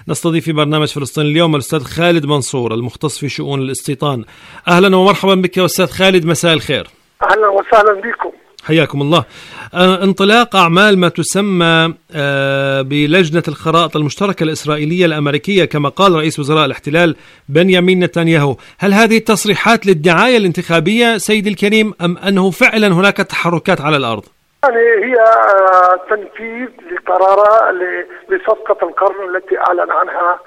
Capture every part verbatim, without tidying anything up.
نستضيف في برنامج فلسطين اليوم الأستاذ خالد منصور المختص في شؤون الاستيطان. أهلا ومرحبا بك يا أستاذ خالد، مساء الخير. أهلا وسهلا بكم، حياكم الله. انطلاق أعمال ما تسمى بلجنة الخرائط المشتركة الإسرائيلية الأمريكية كما قال رئيس وزراء الاحتلال بنيامين نتنياهو، هل هذه التصريحات للدعاية الانتخابية سيدي الكريم أم أنه فعلا هناك تحركات على الأرض؟ يعني هي تنفيذ لقرار لصفقة القرن التي أعلن عنها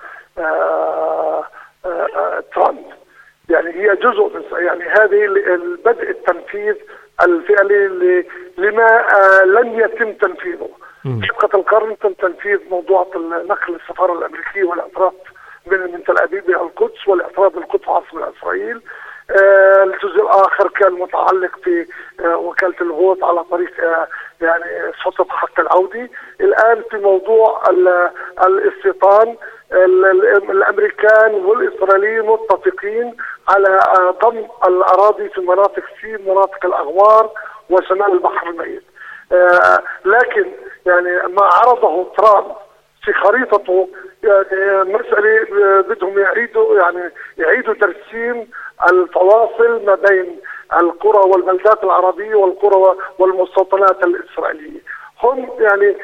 ترامب. يعني هي جزء من يعني هذه البدء التنفيذ الفعلي لما لم يتم تنفيذه. صفقة القرن تم تنفيذ موضوع نقل السفارة الأمريكية والاعتراف من من تل أبيب إلى القدس والاعتراف بالقدس عاصمة إسرائيل. آه الجزء الآخر كان متعلق في آه وكالة الهوت على طريق آه يعني سقط حق العودة. الآن في موضوع الاستيطان الأمريكان والإسرائيليين متفقين على آه ضم الأراضي في مناطق في مناطق الأغوار وشمال البحر الميت. آه لكن يعني ما عرضه ترامب في خريطته يعني مسألة بدهم يعيدوا يعني يعيدوا ترسيم الفواصل ما بين القرى والبلدات العربية والقرى والمستوطنات الإسرائيلية. هم يعني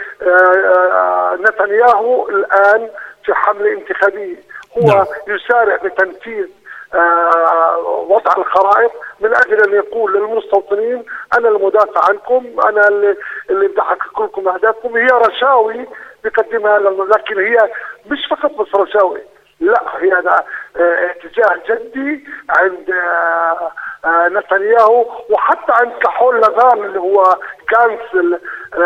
نتنياهو الآن في حملة انتخابية، هو يسارع بتنفيذ وضع الخرائط من أجل أن يقول للمستوطنين أنا المدافع عنكم، أنا اللي, اللي بدي أحقق لكم أهدافكم. هي رشاوي بقدمها، لكن هي مش فقط بس رشاوي، لا هي اتجاه جدي عند نتنياهو وحتى عند كحول لافان اللي هو كانسل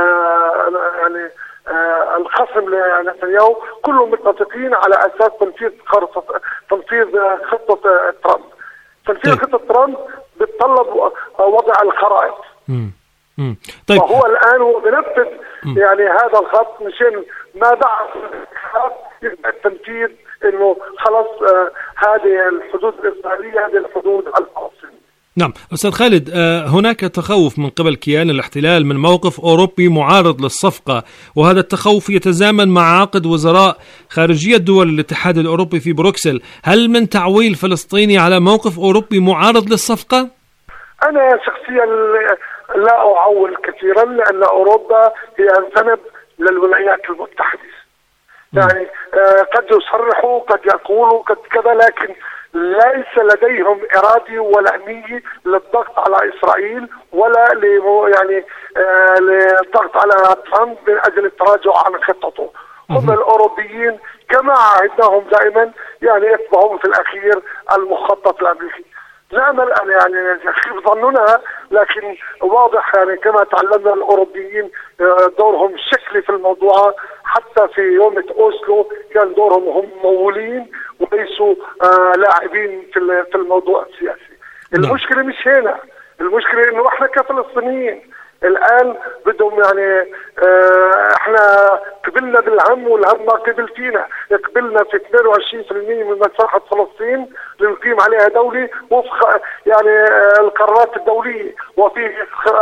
يعني الخصم لنتنياهو، كلهم متفقين على اساس تنفيذ خطه تنفيذ خطه ترامب. تنفيذ خطه ترامب بتطلب وضع الخرائط. امم طيب فهو الان هو بنفذ يعني هذا الخط مشان ما بعد يبقى التنفيذ انه خلص آه هذه الحدود الاسرائيليه هذه الحدود الفلسطينيه. نعم أستاذ خالد، آه هناك تخوف من قبل كيان الاحتلال من موقف أوروبي معارض للصفقة، وهذا التخوف يتزامن مع عقد وزراء خارجية دول الاتحاد الأوروبي في بروكسل. هل من تعويل فلسطيني على موقف أوروبي معارض للصفقة؟ أنا شخصيا لا أعول كثيرا، لأن أوروبا هي ذنب للولايات المتحدة. يعني آه قد يصرحوا قد يقولوا قد كذا، لكن ليس لديهم إرادة ولا نية للضغط على إسرائيل ولا يعني آه للضغط على ترامب من أجل التراجع عن خطته. هم الأوروبيين كما عهدناهم دائما يعني يتبعون في الأخير المخطط الأمريكي. نعمل أن يعني يخيب ظننا، لكن واضح يعني كما تعلمنا الأوروبيين دورهم شكلي في الموضوع. حتى في يوم أوسلو كان دورهم هم ممولين وليسوا آه لاعبين في في الموضوع السياسي. المشكلة مش هنا، المشكلة إنه إحنا كفلسطينيين الآن بدهم يعني اه احنا قبلنا بالهم والهم ما قبل فينا. قبلنا في اثنين وعشرين بالمئة من مساحة فلسطين لنقيم عليها دولة وفق يعني اه القرارات الدولية، وفي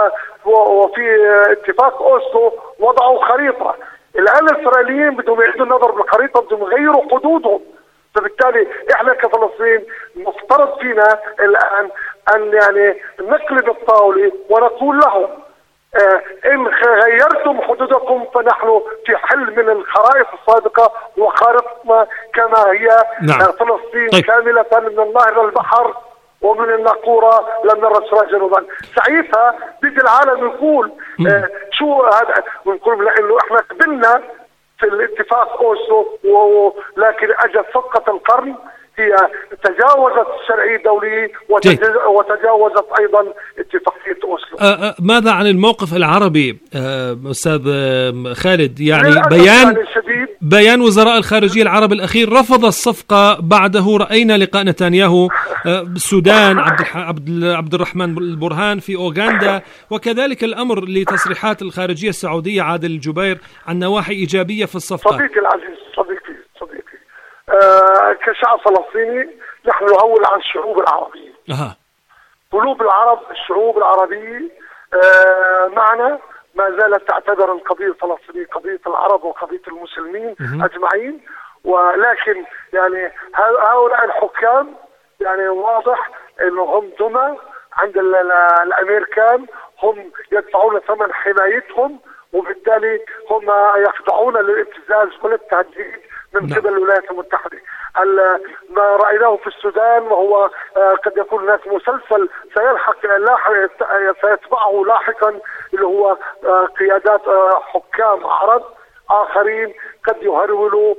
وفي اه اتفاق أوسلو وضعوا خريطة. الآن الإسرائيليين بدهم يعيدوا النظر بالخريطة، بدهم يغيروا حدودهم. فبالتالي احنا كفلسطين مفترض فينا الآن أن يعني نقلب الطاولة ونقول لهم آه إن غيرتم حدودكم فنحن في حل من الخرائط السابقة وخارطنا كما هي. نعم. آه فلسطين طيب. كاملة من النهر للبحر ومن الناقورة لم نرى السراج جنوبا. ساعتها بيجي العالم يقول آه شو هذا، ونقول لأنه احنا قبلنا في الاتفاق أوسلو، ولكن أجت صفقة القرن هي تجاوزت الشرعية الدولية وتجاوزت أيضا اتفاقية أوسلو. أه ماذا عن الموقف العربي أه أستاذ خالد؟ يعني بيان بيان وزراء الخارجية العرب الأخير رفض الصفقة، بعده رأينا لقاء نتنياهو بالسودان عبد عبد عبد الرحمن البرهان في أوغندا، وكذلك الأمر لتصريحات الخارجية السعودية عادل الجبير عن نواحي إيجابية في الصفقة. صديقي العزيز صديقي صديقي آه كشعب فلسطيني نحن نعول عن الشعوب العربية. أه. قلوب العرب الشعوب العربية آه معنا، ما زالت تعتبر القضية الفلسطينية قضية العرب وقضية المسلمين أجمعين، ولكن يعني هؤلاء الحكام يعني واضح انهم دمى عند الامريكان، هم يدفعون ثمن حمايتهم، وبالتالي هم يخضعون للابتزاز والتهديد من قبل الولايات المتحدة. ما رأيناه في السودان وهو قد يكون هناك مسلسل سيلحق لاحق سيتبعه لاحقا، اللي هو قيادات حكام عرب آخرين قد يهرولوا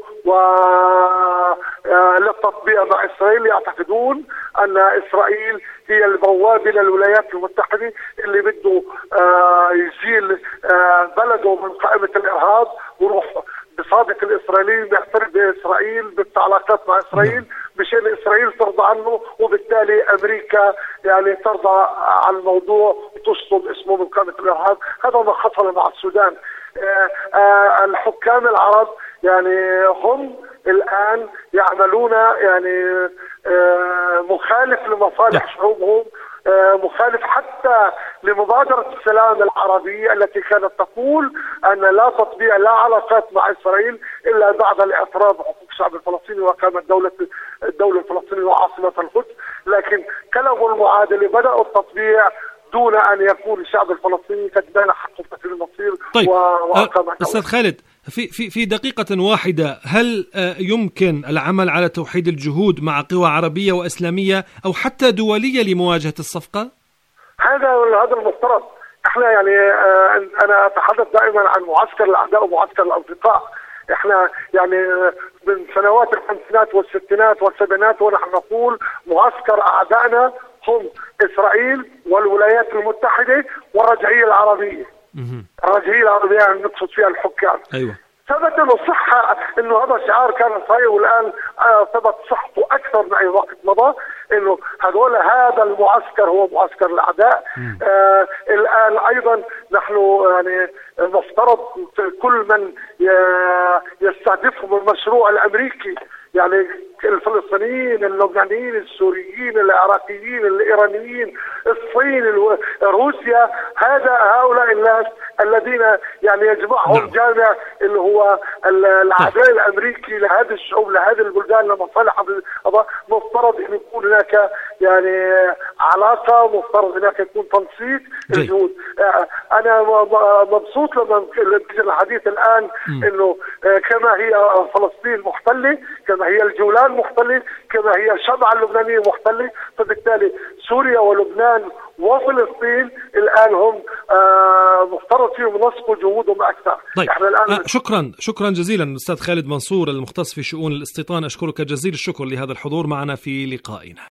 وللتطبيع مع إسرائيل، يعتقدون أن إسرائيل هي البوابة للولايات المتحدة اللي بده يزيل بلده من قائمة الإرهاب ويروح بصادق الإسرائيليين بيعترف بإسرائيل بالتعليقات مع إسرائيل مشان إسرائيل ترضى عنه، وبالتالي أمريكا يعني ترضى عن الموضوع وتشطب اسمه من قائمة الإرهاب. هذا ما حصل مع السودان. آآ آآ الحكام العرب يعني هم الآن يعملون يعني مخالف لمصالح شعوبهم، مخالف حتى لمبادرة السلام العربية التي كانت تقول أن لا تطبيع لا علاقات مع إسرائيل إلا بعد الاعتراف بحقوق الشعب الفلسطيني وقامت دولة الدولة الفلسطينية وعاصمة القدس. لكن كلموا المعادلة، بدأوا التطبيع دون أن يكون الشعب الفلسطيني قد بان حقه في المصير. طيب وأقام أستاذ خالد، في في في دقيقة واحدة، هل يمكن العمل على توحيد الجهود مع قوى عربية وإسلامية أو حتى دولية لمواجهة الصفقة؟ هذا هذا المفترض. احنا يعني أنا أتحدث دائما عن معسكر الأعداء ومعسكر الأصدقاء. احنا يعني من سنوات الخمسينات والستينات والسبعينات ونحن نقول معسكر أعدائنا هم إسرائيل والولايات المتحدة والرجعية العربية. الرجعية العربية يعني نقصد فيها الحكام. أيوة. ثبت انه صحة انه هذا الشعار كان صحيح، والان ثبت صحته اكثر من اي وقت مضى، انه هذول هذا المعسكر هو معسكر الاعداء. آه الان ايضا نحن يعني نفترض كل من يستهدفهم المشروع الامريكي، يعني الفلسطينيين، اللبنانيين، السوريين، العراقيين، الايرانيين، الصين، روسيا، هذا هؤلاء الناس الذين يعني يجمعهم نعم. جامع اللي هو العداء الامريكي لهذه الشعوب لهذه البلدان لمصالح. مفترض ان يكون هناك يعني علاقه، مفترض هناك يكون تنسيق الجهود. انا مبسوط لما الحديث الان م. انه كما هي فلسطين محتله، كما هي الجولان محتله، كما هي الشمعة اللبنانية محتله، فبالتالي سوريا ولبنان وفلسطين الآن هم آه مفترض فيهم نصبوا جهودهم أكثر. طيب. احنا الآن آه شكرا شكرا جزيلا أستاذ خالد منصور المختص في شؤون الاستيطان، أشكرك جزيل الشكر لهذا الحضور معنا في لقائنا.